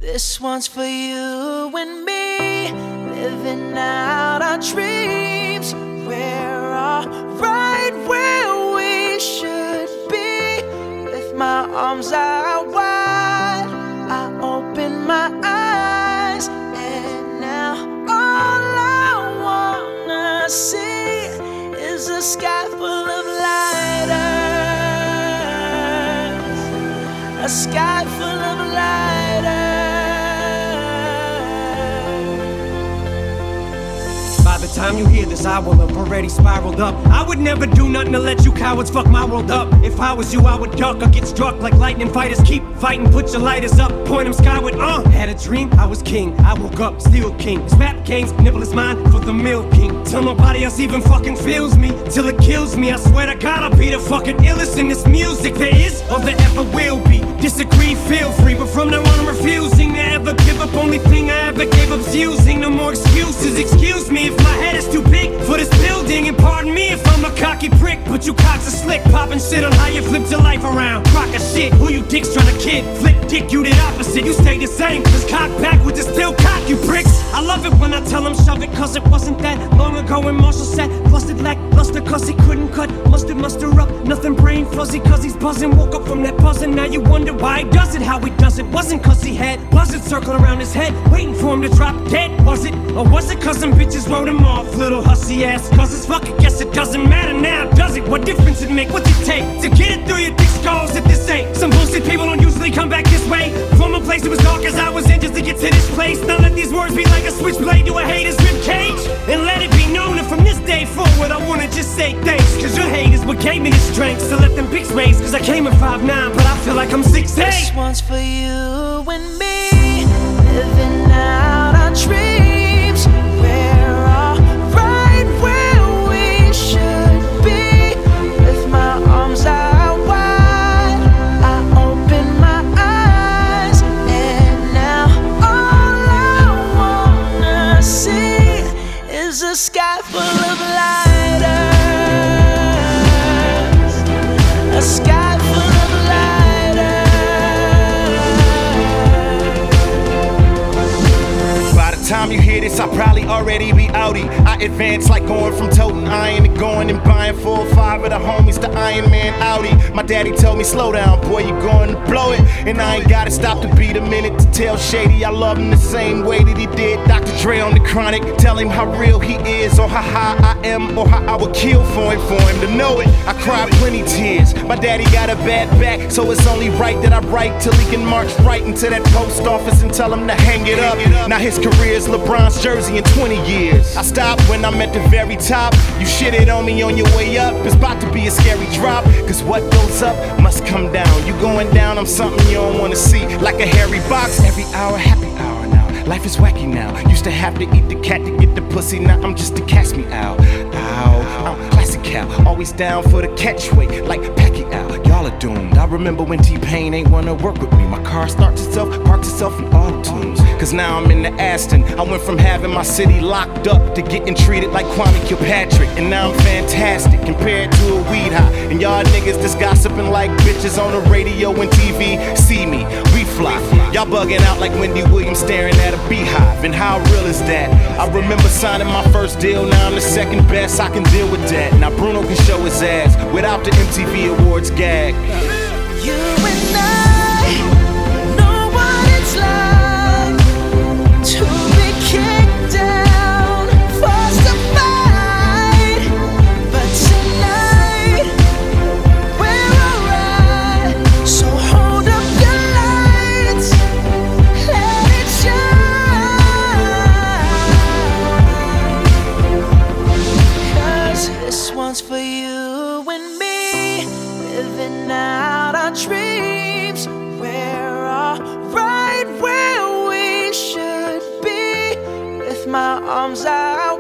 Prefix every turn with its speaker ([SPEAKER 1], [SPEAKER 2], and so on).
[SPEAKER 1] This one's for you and me, living out our dreams. We're all right where we should be. With my arms out wide, I open my eyes, and now all I wanna see is a sky full of lighters, a sky full of lighters.
[SPEAKER 2] By the time you hear this, I will have already spiraled up. I would never do nothing to let you cowards fuck my world up. If I was you, I would duck or get struck like lightning fighters. Keep fighting, put your lighters up, point them skyward. Had a dream, I was king. I woke up, still king. This rap game's nibble is mine for the milking. Till nobody else even fucking feels me, till it kills me. I swear to God, I'll be the fucking illest in this music there is or there ever will be. Disagree, feel free, but from now on I'm refusing to ever give up. Only thing I ever gave up's using. No more excuses. Excuse me if my head is too big for this building, and pardon me if I'm a cocky prick, but you cocks are slick, popping shit on how you flipped your life around. Crock of shit, who you dicks trying to kid? Flip dick, you did opposite, you stay the same. Cause cock backwards is still cock, you pricks. I love it when I tell them shove it, cause it wasn't that long ago when Marshall said flustered lackluster cause he couldn't cut mustard muster up, nothing brain fuzzy cause he's buzzing. Woke up from that buzzing, now you wonder why he does it, how he does it. Wasn't cause he had buzzards circling around his head, waiting for him to drop dead, was it? Or was it cause some bitches wrote him off, little hussy ass? Cause it's fuck, I guess it doesn't matter now, does it? What difference it make? What's it take to get it through your thick skulls if this ain't some bullshit? People don't usually come back this way from a place that was dark as I was in just to get to this place. Now let these words be like a switchblade to a hater's ribcage, and let it be known that from this day forward I wanna just say thanks, cause your hate is what gave me the strength to let them pics raise. Cause I came at 5'9", but I feel like I'm 6'8".
[SPEAKER 1] This one's for you and me, living out our dreams. We're all right where we should be. With my arms out wide, I open my eyes, and now all I wanna see is a sky full of lighters, a sky full of
[SPEAKER 3] Time you hear this, I'll probably already be outie. I advance like going from toting iron to going and buying 4 or 5 of the homies to Iron Man Audi. My daddy told me, slow down, boy, you going to blow it. And I ain't gotta stop to beat a minute to tell Shady I love him the same way that he did Dr. Dre on the Chronic. Tell him how real he is, or how high I am, or how I would kill for him to know it. I cried plenty tears. My daddy got a bad back, so it's only right that I write till he can march right into that post office and tell him to hang it up. Now his career's LeBron's jersey in 20 years. I stopped when I'm at the very top. You shitted on me on your way up. It's about to be a scary drop, cause what goes up must come down. You going down, I'm something you don't wanna see. Like a hairy box, every hour, happy hour now. Life is wacky now. Used to have to eat the cat to get the pussy. Now I'm just a catch me out. Ow, I'm classic Cal. Always down for the catchweight, like Pacquiao. Y'all are doomed. I remember when T-Pain ain't wanna work with me. My car starts itself, parks itself in auto-tunes. Cause now I'm in the Aston. I went from having my city locked up to getting treated like Kwame Kilpatrick. And now I'm fantastic compared to a weed high. And y'all niggas just gossiping like bitches on the radio and TV. See me, we fly. Y'all bugging out like Wendy Williams staring at a beehive. And how real is that? I remember signing my first deal. Now I'm the second best, I can deal with that. Now Bruno can show his ass without the MTV Awards gag.
[SPEAKER 1] You and I know what it's like to be kicked down, forced to fight. But tonight we're alright. So hold up your lights, let it shine. Cause this one's for you and me, living out our dreams. We're all right where we should be. With my arms out